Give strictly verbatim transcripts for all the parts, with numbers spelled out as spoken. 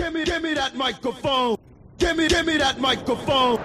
Give me, give me that microphone. Give me, give me that microphone.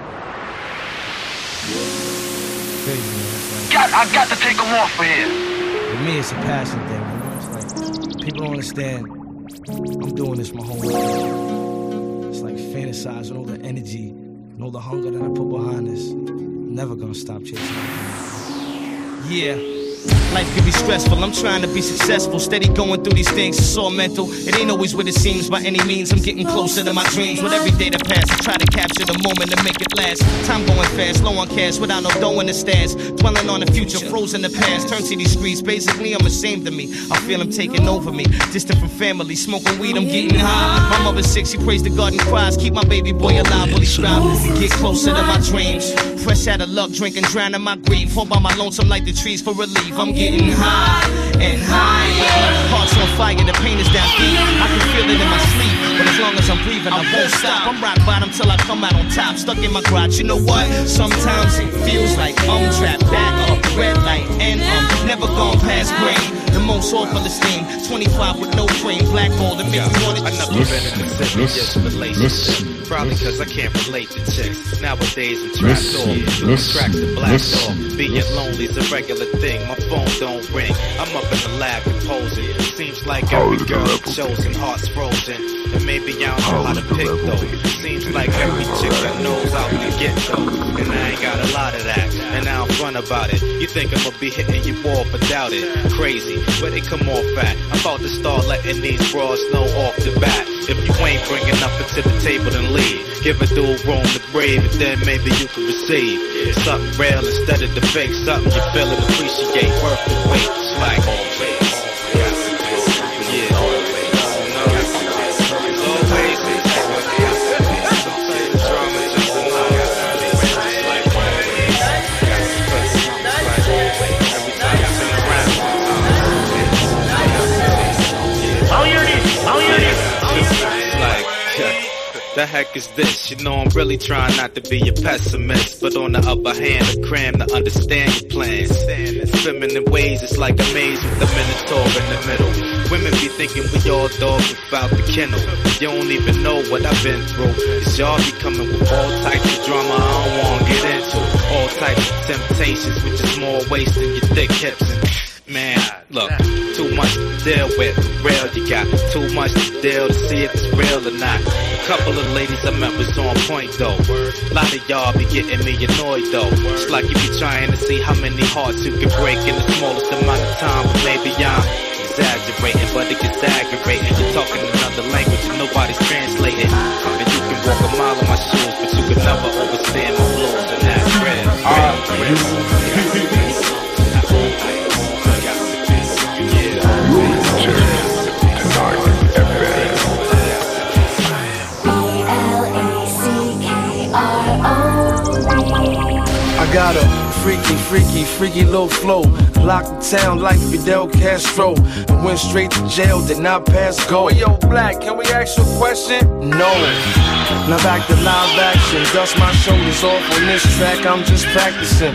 Crazy, man. Got, I got to take them off of here. For me, it's a passion thing, you know? It's like, people don't understand. I'm doing this my whole life. It's like fantasizing all the energy and all the hunger that I put behind this. Never gonna stop chasing it. Yeah. Life can be stressful, I'm trying to be successful. Steady going through these things, it's all mental. It ain't always what it seems by any means. I'm getting closer to my dreams. With every day that passes, I try to capture the moment to make it last. Time going fast, low on cash, without no dough in the stash. Dwelling on the future, frozen the past. Turn to these streets, basically I'm ashamed of me. I feel them taking over me. Distant from family, smoking weed, I'm getting high. My mother's sick, she prays to God and cries. Keep my baby boy alive while he strives to get closer to my dreams. Fresh out of luck, drinking, drowning my grief. Fall by my lonesome like the trees for relief. I'm getting high and higher. Heart's on fire, the pain is down deep. I can feel it in my sleep, but as long as I'm breathing, I won't stop. I'm rock bottom till I come out on top. Stuck in my garage, you know what? Sometimes it feels like I'm trapped back up, red light, and I'm never gone past green. The most awfulest thing, twenty-five with no frame, black hole that makes me want to. I never been in the serious relationship. Probably cause I can't relate to chicks. Nowadays I'm trapped off, doing tracks to blast off. Being lonely's a regular thing, my phone don't ring. I'm up in the lab composing. Seems like every girl is chosen, heart's frozen. And maybe I don't know how to pick though. Seems like every chick that knows how to get though. And I ain't got a lot of that, and I don't front about it. You think I'ma be hitting your wall, but doubt it. Crazy, where they come off at? I'm about to start letting these bras know off the bat. If you ain't bringing nothing to the table, then leave. Give a dude room to breathe, and then maybe you can receive something real instead of the fake. Something you feel and appreciate, worth the wait. It's like always. The heck is this? You know I'm really trying not to be a pessimist, but on the other hand, I cram to understand your plans. Feminine ways, it's like a maze with the minotaur in the middle. Women be thinking we all dogs without the kennel. You don't even know what I've been through. Cause y'all be coming with all types of drama I don't wanna get into. All types of temptations with just more waist than your thick hips. And man, look, too much to deal with. Real, you got too much to deal to see if it's real or not. Couple of ladies I met was on point though. A lot of y'all be getting me annoyed though. It's like you be trying to see how many hearts you can break in the smallest amount of time. But maybe I'm exaggerating, but it gets aggravating. You're talking another language and nobody's translating. And you can walk a mile in my shoes, but you can never understand my flaws, and that's real. I got a freaky, freaky, freaky little flow. Locked the town like Fidel Castro. And went straight to jail, did not pass go. Hey, yo, Black, can we ask you a question? No. Now back to live action. Dust my shoulders off on this track, I'm just practicing.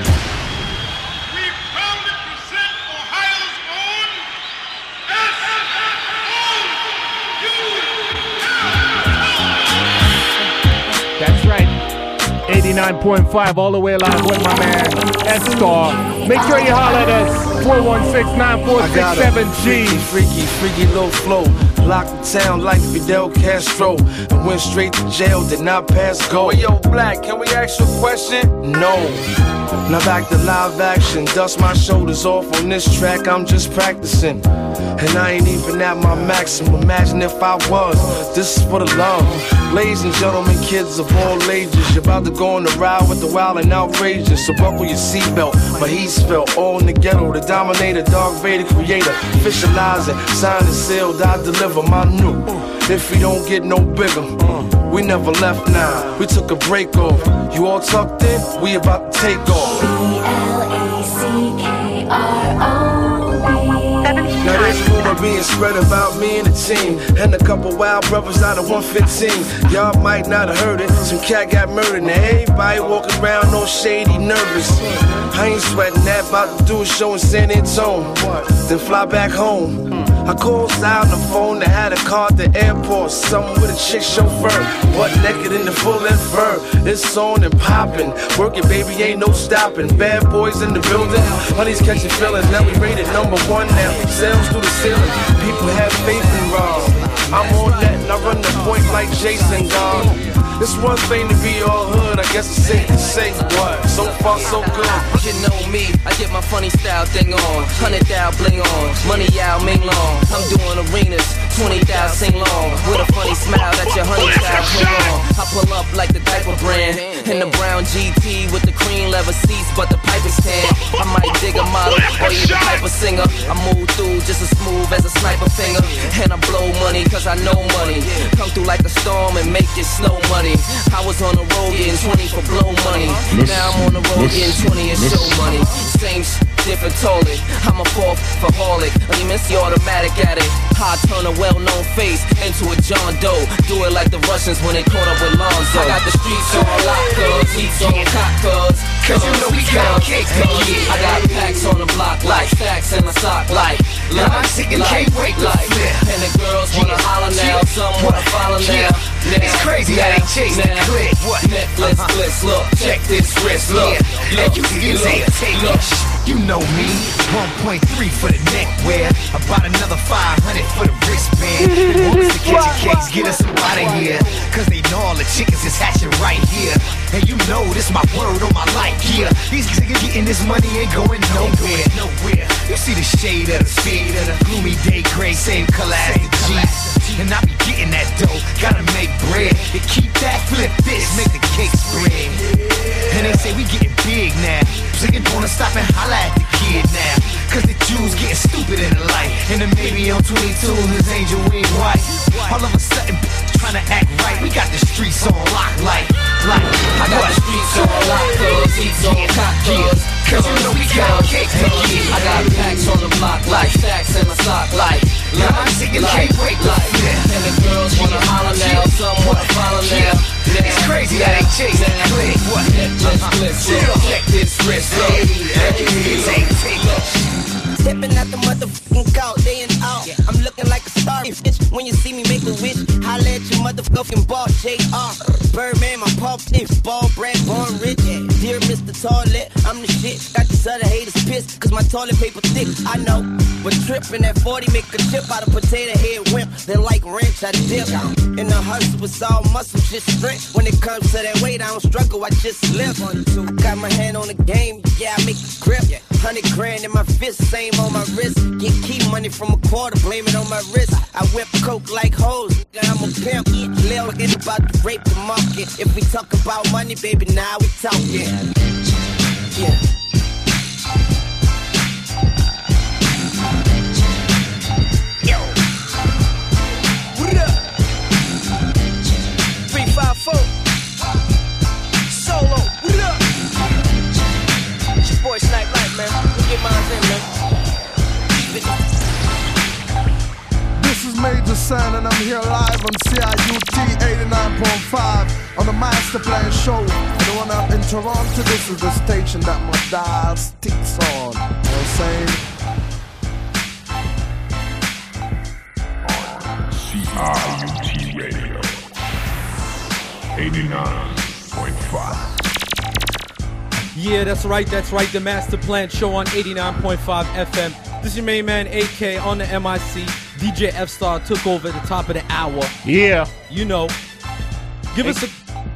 That's right. eighty-nine point five all the way live with my man S-Star. Make sure you holler at us. four one six, nine four six seven G. Freaky, freaky, freaky little flow. Locked the town like Fidel Castro. And went straight to jail, did not pass go. Hey, yo, Black, can we ask you a question? No. Now back to live action. Dust my shoulders off on this track, I'm just practicing. And I ain't even at my maximum. Imagine if I was. This is for the love. Ladies and gentlemen, kids of all ages, you're about to go on the ride with the wild and outrageous. So buckle your seatbelt. My heat's felt all in the ghetto. The dominator, Darth Vader, creator, officializing, signed and sealed. I deliver my new. If we don't get no bigger, we never left now. We took a break off. You all tucked in? We about to take off. B L A C K R O. Now there's rumor being spread about me and the team, and a couple wild brothers out of one fifteen. Y'all might not have heard it, some cat got murdered. Now everybody walking around all shady, nervous. I ain't sweating that, about to do a show in San Antonio, then fly back home. I called out on the phone and had a car at the airport. Someone with a chick chauffeur, butt naked in the full and fur. It's on and poppin', working baby ain't no stopping. Bad boys in the building, honey's catching feelings. Now we rated number one now, sales through the ceiling. People have faith in Rob. I'm on that and I run the point like Jason God. It's one thing to be all hood, I guess it's safe to say what. So far so good. You know me, I get my funny style thing on. Hundred thou bling on, money out Ming Long. I'm doing arenas, twenty thou sing long. With a funny smile that your honey style hang on. I pull up like the diaper brand, in the brown G T with the cream leather seats, but the pipe is tan. I might dig a model or even type a singer. I move through just as smooth as a sniper finger, and I blow money cause I know money. Come through like a storm and make it snow money. I was on the road getting twenty for blow money. Now I'm on the road getting twenty and show money. Same sh- different toilet. I'm a fourth for holic. I mean, it's the automatic at it. I turn a well-known face into a John Doe. Do it like the Russians when they caught up with Lonzo. I got the streets on lock, cuz heats on cock, cuz cause you know we got cake, cuz I got packs on the block like stacks in the sock like like, I'm sick and can't wait to flip. And the girls wanna holler now, some wanna follow now. It's crazy how they chase the click. What? Netflix bliss, look, check this wrist, look. And you can say take it. You know me, one point three for the neckwear, about another five hundred for the wristband. They want us to catch a case, get us up out of here, cause they know all the chickens is hatching right here. And you know this my word on my life, yeah. These niggas getting this money ain't going nowhere, nowhere. You see the shade of the speed of the gloomy day gray, same color as the G. And I be getting that dough, gotta make bread. To keep that, flip this, make the cake spread. And they say we getting big now, so they wanna stop and holla at the kid now. Cause the Jews getting stupid in the light, and the baby on twenty-two, his angel wing white. All of a sudden, trying to act right, we got the streets on lock like, like I got what? The streets on lock, cuz he's on cock, cuz cause you know we got cake, cuz I got packs on the block like stacks in my sock like, like I'm sick and can't wait like, and the girls wanna holler now, some wanna follow now. It's crazy how they chase the click. What? Netflix bliss, check this wrist, look. Stepping out the motherfucking court, day and out. I'm looking like a star, bitch. When you see me make a wish, holla at your motherfucking ball, J R Birdman, my pop tips, ball brand, born rich. Dear Mister Toilet, I'm the shit. Got these other haters pissed, cause my toilet paper thick. I know, but tripping at forty make a chip out of potato head wimp. Then like ranch, I dip. In the hustle, it's all muscle, just strength. When it comes to that weight, I don't struggle, I just live. I got my hand on the game, yeah, I make it grip. Hundred grand in my fist, same on my wrist. Get key money from a quarter, blame it on my wrist. I whip coke like hoes, nigga, I'm a pimp. Lil' get about to rape the market. If we talk about money, baby, now we talking. Yeah. Yo. What up? Three, five, four. Solo. What up? It's your boy Snipe Life, man. Look at mine in, man. This is Major Son and I'm here live on C I U T eighty-nine point five on the Master Plan Show. The one out in Toronto, this is the station that my dial sticks on. You know what I'm saying? C I U T Radio eighty-nine point five. Yeah, that's right, that's right. The Master Plan Show on eighty-nine point five F M. This is your main man, A K, on the M I C. D J F-Star took over at the top of the hour. Yeah. You know. Give us a...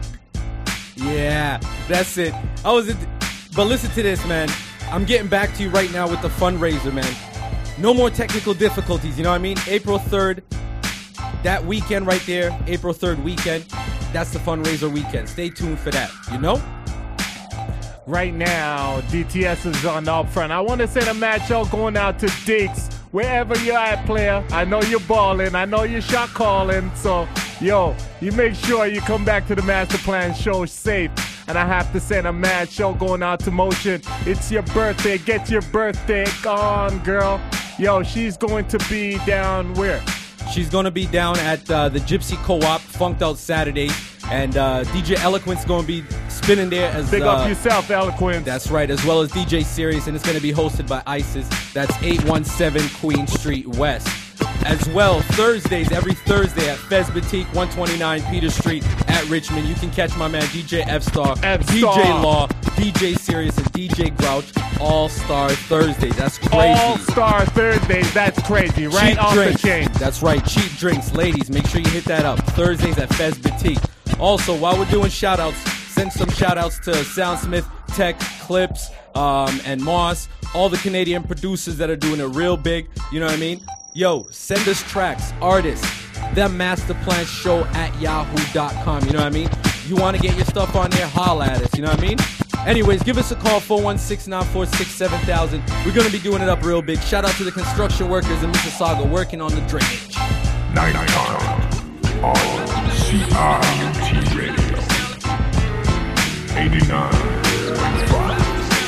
Yeah, that's it. I was... At... But listen to this, man. I'm getting back to you right now with the fundraiser, man. No more technical difficulties, you know what I mean? April third, that weekend right there, April third weekend, that's the fundraiser weekend. Stay tuned for that, you know? Right now, D T S is on the upfront. I want to send a match out going out to Dix. Wherever you're at, player, I know you're balling. I know you're shot calling. So, yo, you make sure you come back to the Master Plan Show safe. And I have to send a mad show going out to Motion. It's your birthday. Get your birthday on, girl. Yo, she's going to be down where? She's going to be down at uh, the Gypsy Co-op, Funked Out Saturday. And uh, D J Eloquence going to be spinning there as Big uh, up yourself, Eloquence. That's right, as well as D J Sirius, and it's going to be hosted by ISIS. That's eight one seven Queen Street West. As well, Thursdays, every Thursday at Fez Boutique, one twenty-nine Peter Street at Richmond. You can catch my man D J F-Star, D J Law, D J Serious, and D J Grouch. All-Star Thursdays. That's crazy. All-Star Thursdays. That's crazy. Right Cheap off drinks. the chain. That's right. Cheap drinks. Ladies, make sure you hit that up. Thursdays at Fez Boutique. Also, while we're doing shout-outs, send some shout-outs to Soundsmith, Tech, Clips, um, and Moss. All the Canadian producers that are doing it real big. You know what I mean? Yo, send us tracks, artists, them masterplan show at yahoo dot com. You know what I mean? You want to get your stuff on there, holla at us. You know what I mean? Anyways, give us a call, four one six, nine four six, seven thousand. We're going to be doing it up real big. Shout out to the construction workers in Mississauga working on the drainage. Nighttime on C I U T Radio. eighty-nine point five.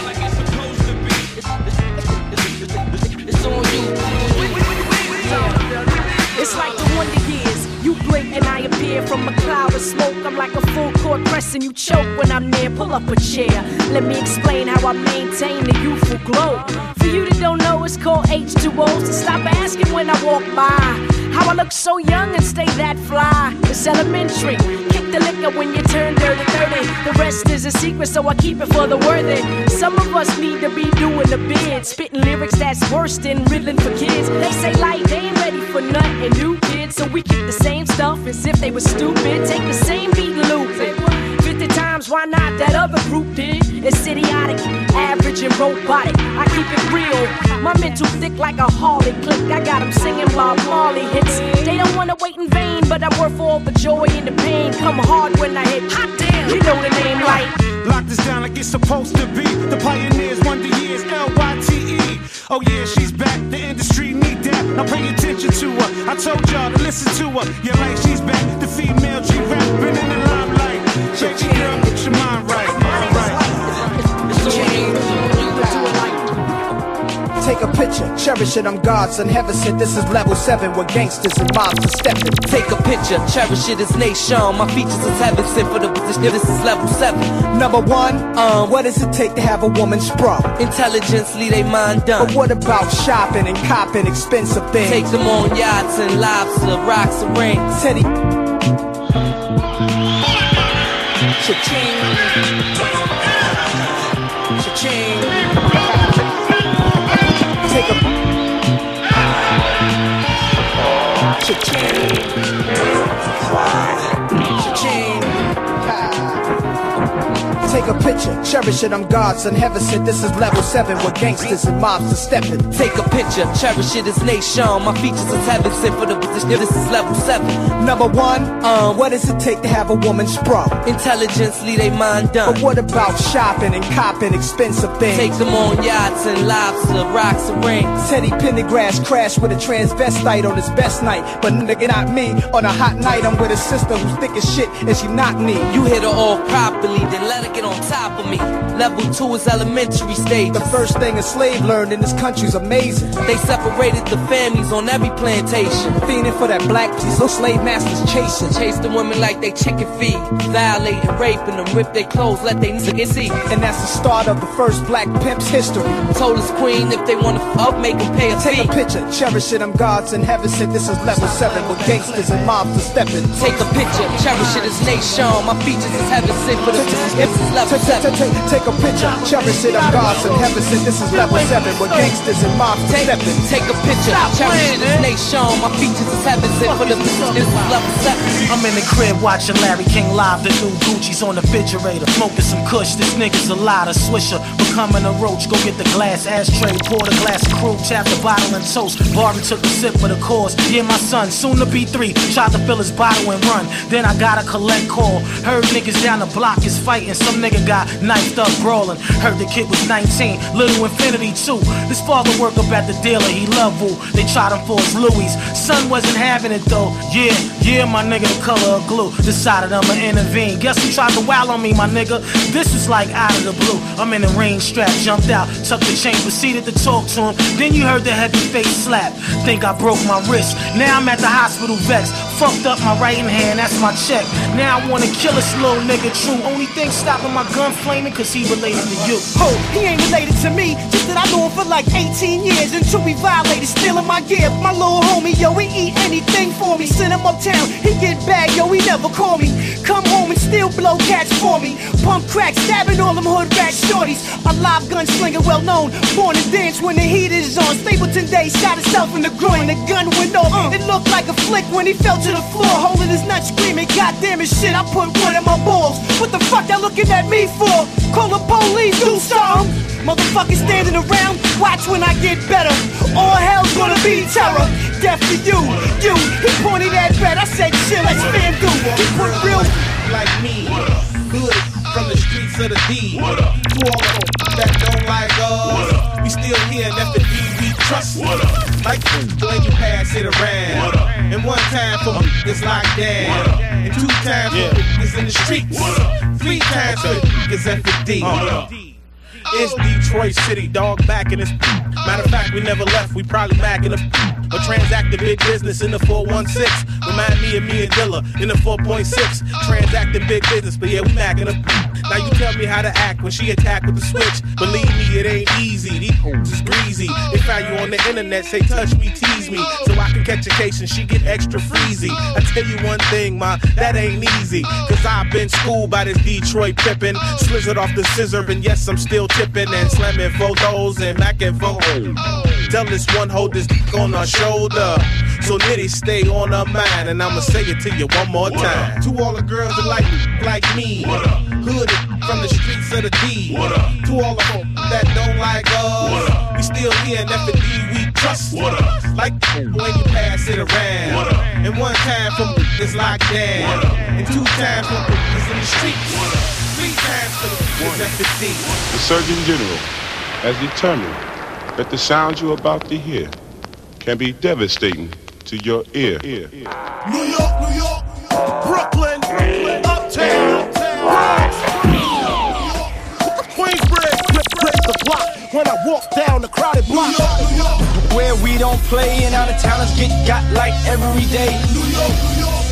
It's on you. It's like the Wonder Years. You blink and I appear from a cloud of smoke. I'm like a full court press and you choke when I'm near. Pull up a chair. Let me explain how I maintain the youthful glow. For you that don't know, it's called H two O. So stop asking when I walk by how I look so young and stay that fly. It's elementary. Kick the liquor when you turn dirty thirty. The rest is a secret, so I keep it for the worthy. Some of us need to be doing the bid, spitting lyrics that's worse than riddling for kids. They say life, they ain't ready for nothing and new kids, so we kick the same stuff as if they were stupid. Take the same beat and loop it fifty times, why not? That other group did. It's idiotic, average and robotic. I keep it real. My mental thick like a Harley click. I got them singing Bob Marley hits. They don't wanna wait in vain, but I'm worth all the joy and the pain. Come hard when I hit. Hot damn, you know the name like. Lock this down like it's supposed to be. The pioneers, Wonder Years, L Y T E. Oh yeah, she's back. The industry need that. Now pay attention to her. I told y'all to listen to her. Yeah, like she's back. The female G-Rap been in the limelight. Baby girl, get your mind right. Take a picture, cherish it, I'm God's son, heaven sent. This is level seven where gangsters and mobs are stepping. Take a picture, cherish it, it's nation. My features is heaven sent for the position. This is level seven. Number one, um, what does it take to have a woman sprung? Intelligently, they mind done. But what about shopping and copping expensive things? Take them on yachts and lobster, rocks and rings. Teddy. Cha-ching. Cha-ching. Take a Cha-ching. Cha-ching. Take a picture, cherish it, I'm God's son, heaven sent. This is level seven where gangsters and mobs are stepping. Take a picture, cherish it, it's nation. My features is heaven sent for the position. This is level seven. Number one, um, what does it take to have a woman sprung? Intelligently, they mind done. But what about shopping and copping expensive things? Take them on yachts and lobster, rocks and rings. Teddy Pendergrass crashed with a transvestite on his best night. But nigga, not me. On a hot night, I'm with a sister who's thick as shit and she knocked me. You hit her off properly, then let her get on top of me. Level two is elementary stage. The first thing a slave learned in this country's amazing. They separated the families on every plantation. Fiending for that black piece, those slave masters chasing. Chase the women like they chicken feed. Violating, raping them, rip their clothes, let they niggas see. And that's the start of the first black pimp's history. Told his queen if they wanna f up, make them pay a Take fee. a picture, cherish it, I'm God's and heaven sent. This is level seven where gangsters and mobs are stepping. Take a picture, cherish it, it's nation. My features is heaven sent for the this is level seven. Take a picture, cherish it, I'm God's and heaven sent. This is level seven where gangsters and mobs are stepping. Take a picture, cherish it, it's nation. My features is heaven sent for the this is level seven. I'm in the crib watching Larry King live. The new Gucci's on the refrigerator, smoking some kush. This nigga's a lot of swisher. Becoming a roach, go get the glass ashtray, pour the glass of crew, tap the bottle and toast. Barbie took a sip of the course. Yeah, my son, soon to be three, tried to fill his bottle and run. Then I got a collect call. Heard niggas down the block is fighting. Some nigga got knifed up brawling. Heard the kid was nineteen, little infinity too. His father worked up at the dealer, he loved Wu. They tried him for his Louis. Son wasn't having it though. Yeah, yeah, my nigga, the color of glue. Decided I'ma intervene. Guess who tried to wow on me, my nigga? This was like out of the blue. I'm in the rain strap, jumped out, tucked the chain, proceeded to talk to him. Then you heard the heavy face slap. Think I broke my wrist. Now I'm at the hospital vexed. fucked up my right hand, that's my check. Now I wanna kill this little nigga, true. Only thing stopping my gun flaming, cause he related to you. Oh, he ain't related to me, just that I knew him for like eighteen years until we violated, stealing my gear. My little homie, yo, he eat anything for me. Send him uptown, he get bad, yo, he never call me. Come home and still blow cats for me. Pump crack, stabbing all them hood rat shorties. A live gunslinger, well known, born to dance when the heat is on. Stapleton Day shot himself in the groin, the gun went off. Uh. It looked like a flick when he fell to the floor, holding his nut, screaming, goddamn it shit, I put one in my balls. What the fuck y'all looking at me for? Call the police, do something. Motherfuckers standing around, watch when I get better. All hell's gonna be terror. Death to you, you. He pointed at red, I said chill, let's fan do. He put real like me, good from the streets of the D. To all the that don't like us, we still here and F the D we trust. Like when you pass it around. And one time for it's locked down. And two times for it's in the streets. Three times for it's F the D. It's Detroit City, dog back in this. Matter of fact, we never left, we probably back in the. Or transacting big business in the four one six. Remind me of me and Dilla in the four point six. Transacting big business, but yeah, we back in the. Now you tell me how to act when she attack with the switch. Believe me, it ain't easy. These hoes is greasy. They find you on the internet, say touch me, tease me, so I can catch a case and she get extra freezy. I tell you one thing, ma, that ain't easy. Cause I've been schooled by this Detroit pippin'. Slizzard off the scissor, and yes, I'm still tipping and slamming photos and macking photos. Tell this one hold this dick on her shoulder. So nitty stay on her mind, and I'ma say it to you one more time. To all the girls that like like me, hood from the streets of the D. To all the folk that don't like us, we still here and F the D we trust. Like when you pass it around. And one time from it's locked down. And two times from it's in the streets. Three times from it's F the D. The Surgeon General has determined that the sounds you're about to hear can be devastating to your ear. New York, New York, Brooklyn, Brooklyn Uptown, Queensbridge, break the block when I walk down the crowded block. New York, New York. Where we don't play and out of towners get got like every day. New York, New York.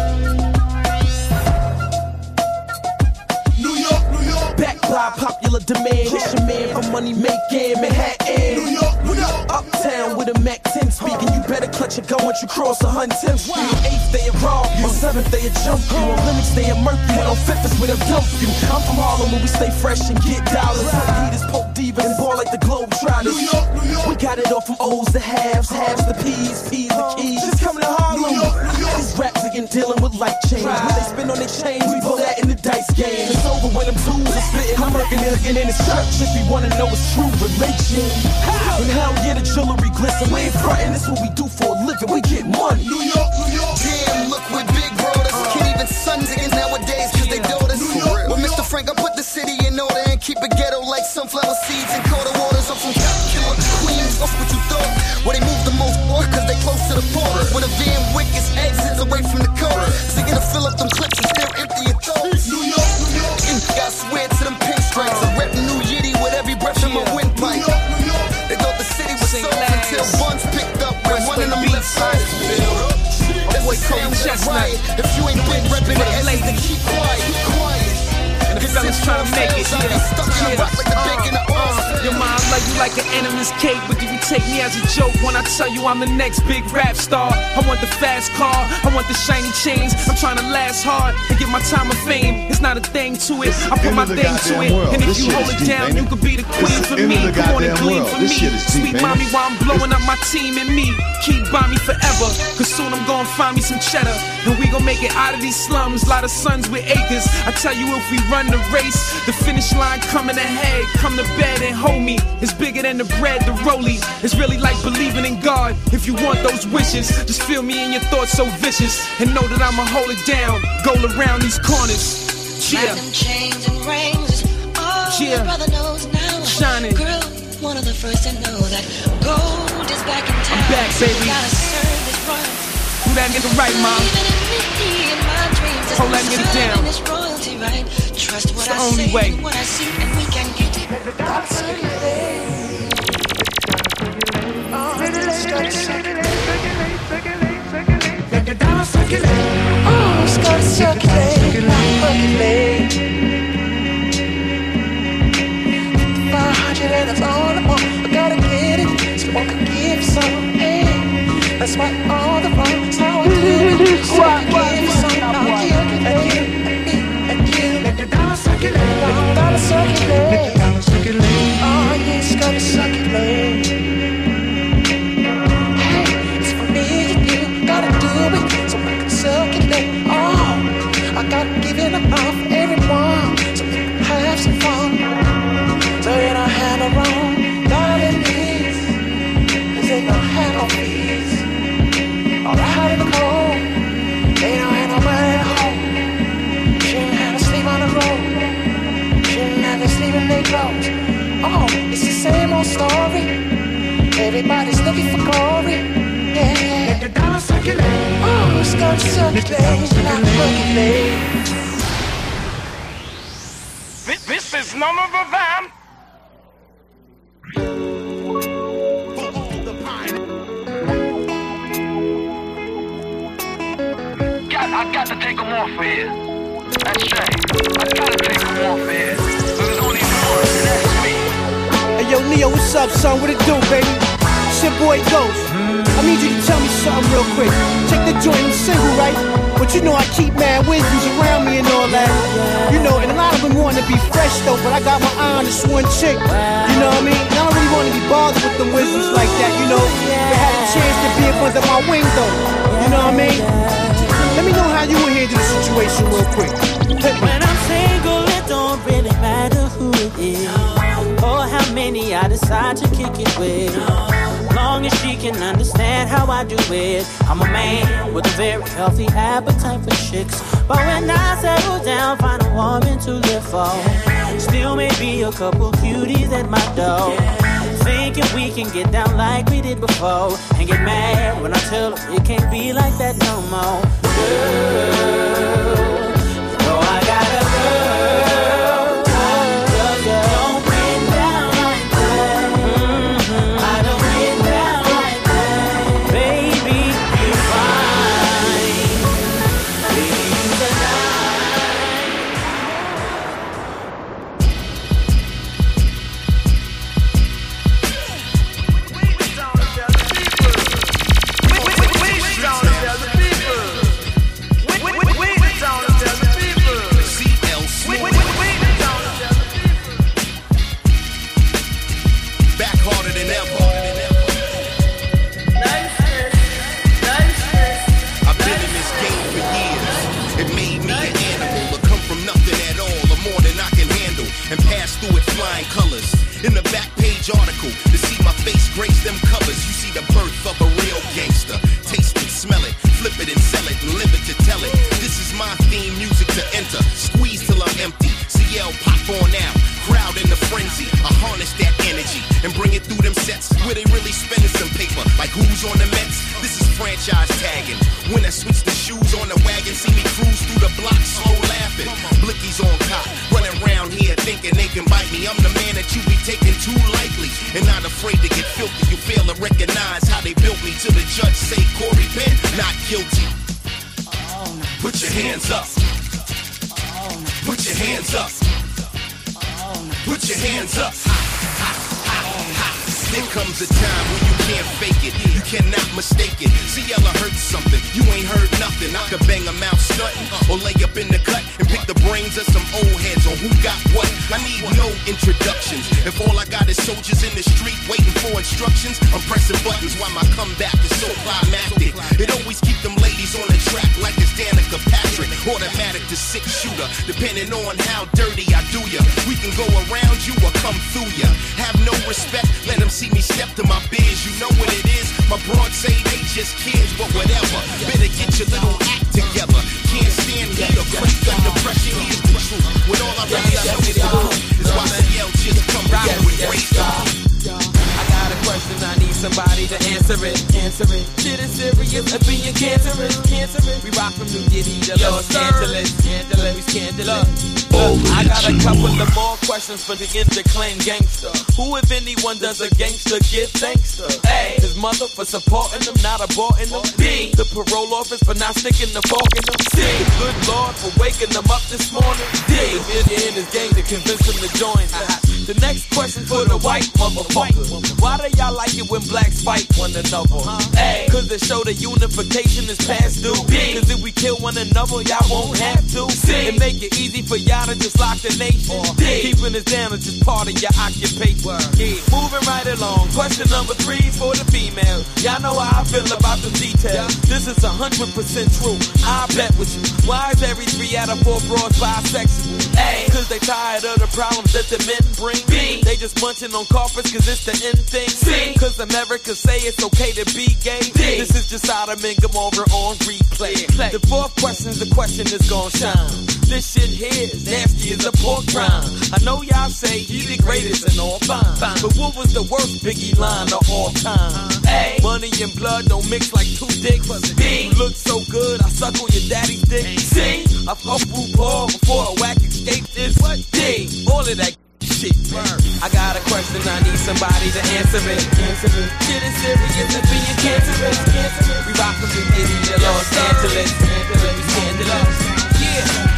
New York, New York. Back by popular demand, it's your man for money making Manhattan. New York, New York. Uptown with a Mac ten speaking, you better clutch your gun once you cross one hundred tenth Street. On eighth they a rob you, on seventh they a jump you, on Linux they a murk you, and on fifth is where they'll dump you. I'm from Harlem where we stay fresh and get dollars. Heaters, Pope Divas, and ball like the Globetrotters. New York, New York. We got it all from O's to halves, halves to P's, P's to keys. Just coming to Harlem. New York, New York. These raps again dealing with light chains. When they spin on their chains, we pull that in the dice game. It's over when them tools are spitting. I'm working in in his church if you wanna know it's true religion. And hell yeah, the jewelry glisten. We ain't frontin', this what we do for a living. We get money. New York, New York. Damn, look with big brothers. Uh, Can't even sons against nowadays cause they daughters. With Mister Frank, I put the city in order and keep it ghetto like sunflower seeds and colder waters. I'm from Cop Killer Queens, that's what you thought. Where they move the most more cause they close to the port. Where the Van Wick is exits away from the coast. Singing to fill up them clips and still empty your thoughts. New York, New York. And I swear to them pinstripes. I rep New Yiddy with every breath in my windpipe. New York, New York. They thought the city was soft until buns picked up when one of them left side is filled. That's what sounds right. If you ain't been reppin' the S, then keep quiet, keep quiet. And the fellas trying to make it, yeah. Stuck in a rock like the bacon of oil. Your mind love you like an enemy's cake, but do you take me as a joke when I tell you I'm the next big rap star? I want the fast car, I want the shiny chains. I'm trying to last hard and get my time of fame. It's not a thing to it, I put my thing to it. And if you hold it down, you could be the queen for me. Come on and glean for me. Sweet mommy while I'm blowing up my team and me. Keep by me forever, cause soon I'm gonna find me some cheddar. And we gon' make it out of these slums, lot of sons with acres. I tell you if we run the race, the finish line coming ahead. Come to bed and hold me. It's bigger than the bread, the rollie. It's really like believing in God. If you want those wishes, just feel me in your thoughts so vicious. And know that I'ma hold it down, go around these corners. Yeah. Chains and rings. Oh, yeah. Your brother knows now. Shining. Girl, one of the first to know that gold is back in town. I'm back, baby. Gotta serve this run. Do that nigga right, mom. Even in my dreams, hold that nigga down. this royalty, right? Trust what it's the I only say, way. what I see, and we can get it. the dollar circulate. Oh, it's gotta circulate, not percolate. five hundred and that's all I want. I gotta get it, so I can give some. Hey, that's why all the wrongs how I do it. So I can give some. I'll give it. Let the dollar circulate. Dollar circulate. Let the dollar circulate. Oh, yeah, it's gotta circulate. Hey, it's for me and you. Gotta do it so I can circulate. Oh, I gotta give it up for everyone so we can have some fun. So they don't have no wrong darling needs, 'cause they don't have no fees. All right, in the cold, they don't have nobody at home. Shouldn't have to sleep on the road. Shouldn't have to sleep in their clothes. Oh, it's the same old story. Everybody's looking for glory. Yeah, yeah. Let the dollar circulate. Oh, it's gonna circulate, not percolate. This, this is none of the van. I got to take them off of here. That's right. I gotta take them off of here. There's only one, and that's me. Hey yo, Leo, what's up, son? What it do, baby? It's your boy Ghost. I need you to tell me something real quick. Check the joint, I'm single, right? But you know I keep mad wisdoms around me and all that. You know, and a lot of them want to be fresh though, but I got my eye on this one chick. You know what I mean? And I don't really want to be bothered with them wisdoms like that, you know? They had a chance to be up under my wing though. You know what I mean? Let me know how you would handle the situation real quick. When I'm single, it don't really matter who it is or how many I decide to kick it with. Long as she can understand how I do it. I'm a man with a very healthy appetite for chicks. But when I settle down, find a woman to live for. Still maybe a couple cuties at my door. Thinking we can get down like we did before. And get mad when I tell her it can't be like that no more. Girl, you know I got a girl. I don't get down like that. Mm-hmm. I don't get down like that. Baby, you're fine. Baby, you're the in the back page article to see my face grace them covers. You see the birth of a real gangster. Taste it, smell it, flip it and sell it and live it to tell it. This is my theme music to enter. Squeeze till I'm empty. C L pop on out. Crowd in the frenzy. I harness that energy and bring it through them sets where they really spending some paper. Like who's on the Mets? This is franchise tagging. When I switch the shoes on the wagon, see me cruise through the block slow laughing. Blickies on cop, running around here thinking they can bite me. I'm the man that you be taking too lightly and not afraid to get filthy. You fail to recognize how they built me till the judge say Corey Penn not guilty. Put your hands up. Put your hands up. Put your hands up. There comes a time when you can't fake it. You cannot mistake it. C L I heard something. You ain't heard nothing. I could bang a mouth stunting or lay up in the cut and pick the brains of some old heads on who got what. I need no introductions. If all I got is soldiers in the street waiting for instructions, I'm pressing buttons while my comeback is so climactic. It always keep them ladies on the track like it's Danica Patrick. Automatic to six shooter, depending on how dirty I do ya. We can go around you or come through ya. Have no respect, let them see me step to my biz. You know what it is? My broads say they just kids, but whatever. Better get your little act together. Can't stand heat or crack under pressure. Here's the truth. When all I really know is the truth is why C L just come around with great stuff. I got a question, I need somebody to answer it. Answer it. Shit is serious, or being cancerous. Cancerous. We rock from New Delhi to Los Angeles. Angeles, we scandalous. Look, I got a couple of more questions for the interclaim gangster. Who, if anyone, does a gangster give thanks to? A, his mother for supporting him, not aborting him. B, the parole office for not sticking the fork in him. C, the good Lord for waking him up this morning. D, the million in his gang to convince him to join. The next question for the white motherfucker. Why do y'all like it when blacks fight one another? A, cause they show the unification is past due. B, cause if we kill one another, y'all won't have to. C, and make it easy for y'all to just lock the nation. D, keeping us down is just part of your occupation. Yeah. Moving right along. Question number three for the female. Y'all know how I feel about the details. This is a hundred percent true. I bet with you. Why is every three out of four broads bisexual? A, cause they tired of the problems that the men bring. B, they just munching on carpets cause it's the end thing. C, cause America say it's okay to be gay. D, this is just Sodom and Gomorrah on replay. Yeah. The fourth question's the question that's gon' shine. This shit here is nasty as a pork rind. I know y'all say he the greatest and all fine, but what was the worst Biggie line of all time? A, money and blood don't mix like two dicks. B, you look so good I suck on your daddy's dick. C, I fuck RuPaul before a whack escape this. D, all of that shit. I got a question, I need somebody to answer it. Shit is serious and being cancerous. We rock from the city to Los Angeles. We scandalous. Yeah.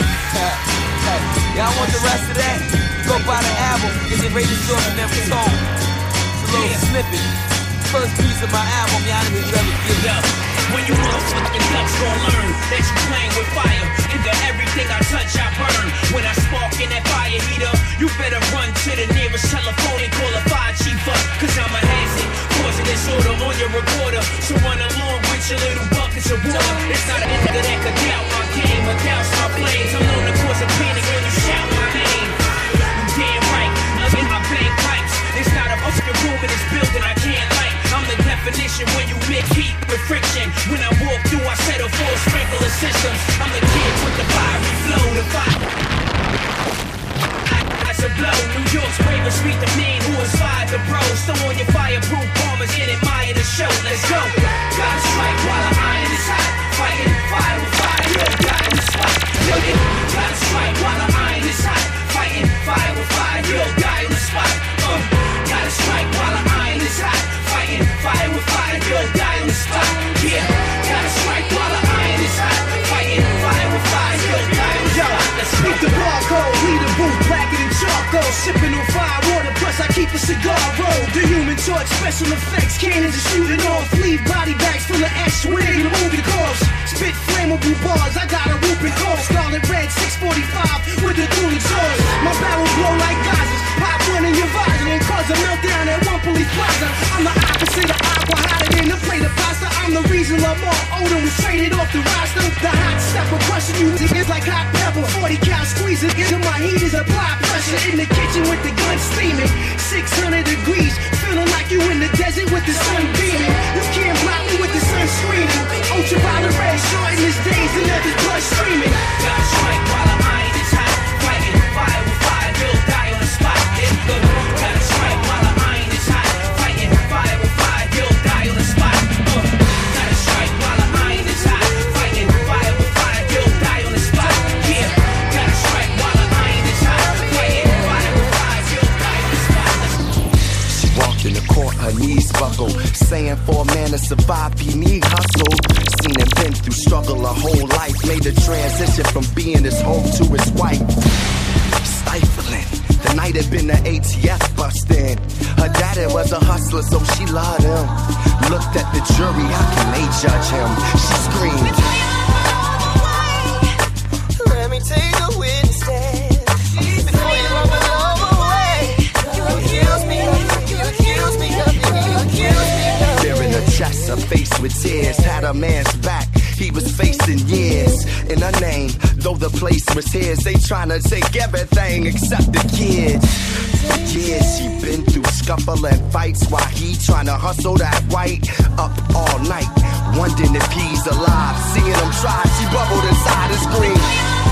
Y'all want the rest of that? Go buy the album. Is it rated short and never sold? It's a little yeah. snippet. First piece of my album, y'all didn't ever give it up. When you motherfucking ducks gon' learn that you playing with fire. Into everything I touch, I burn. When I spark in that fire heater, you better run to the nearest telephone and call a fire chief up. Cause I'm a hazard, causing disorder on your recorder. So run along with your little buckets of water. It's not a nigga that could doubt my game or douse my flames. I'm known to cause a panic when you shout my name. You damn right, I'm in my bank pipes. There's not a fucking room in this building I can't light. I'm the definition when you mix heat with friction. When I walk through, I settle for sprinkler systems. I'm the kid with the fiery flow, the fire. That's a blow. New York's bravest, meet the man who inspired the bros. Throw on your fireproof bombers and admire the show. Let's go. Gotta strike while the iron is hot. Fighting fire with fire, yo, got in the spot. Yo, gotta strike while the iron is hot. Fighting fire with fire, yo, got in the spot. Uh, gotta strike while the iron is hot. Fighting fire with fire, yo, got in the spot. Yeah, gotta strike while the iron is hot. Fighting fire with fire, yo, got in the spot. Let's beat the barcode, lead the booth, blacker than charcoal. Sipping on fire water, plus I keep a cigar roll. The human torch, special effects, cannons are shooting off. Leave body bags full of ash, wig and moving corpse. Spit flammable bars, I got a whooping call. Scarlet red, six forty-five with the dual exhaust. My barrel blow like geysers, pop one in your visor and cause a meltdown at one police plaza. I'm the opposite of aqua, hotter than a plate of pasta. I'm the reason Lamar Odom was traded off the roster. The hot stepper crushing you is like hot pepper. forty cal squeezing into my heaters, apply pressure in the kitchen with the gun steaming. six hundred degrees, feeling like you in the desert with the sun beaming. You can't block me with the sun screaming. Ultraviolet red shorten his days and let his blood streaming. Gotta strike while the iron is hot. Fighting fire with fire, you'll die on the spot. Gotta strike while the iron is hot. Fighting fire with fire, you'll die on the spot. Uh, gotta strike while the iron is hot. Fighting fire with fire, you'll die on the spot. Yeah, gotta strike while the iron is hot. Fighting fire with fire, you'll die on the spot. She walked in the court, her knees buckled, saying for a man to survive, he need hustle. Seen and been through struggle her whole life, made the transition from being his home to his wife. Stifling. The night had been the A T F bustin'. Her daddy was a hustler, so she loved him. Looked at the jury, how can they judge him? She screamed, let me take a witness stand. Before you run my love away, you accuse me, you accuse me, you accuse me. Fear in her chest, her face with tears, had a man's back. He was facing years in her name, though the place was his. They tryna take everything except the kids. For years she been through scuffle and fights while he tryna hustle that white up all night, wondering if he's alive. Seeing him try, she bubbled inside and screamed,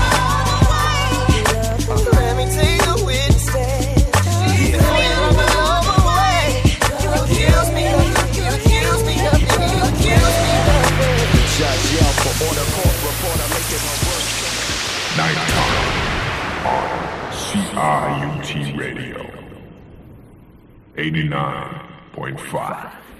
let me take a witness stand. Before you run my love away, you accuse me, you accuse me, you accuse me. Judge yelled for order, court reporter making her work. Nighttime. I U T Radio. eighty-nine point five.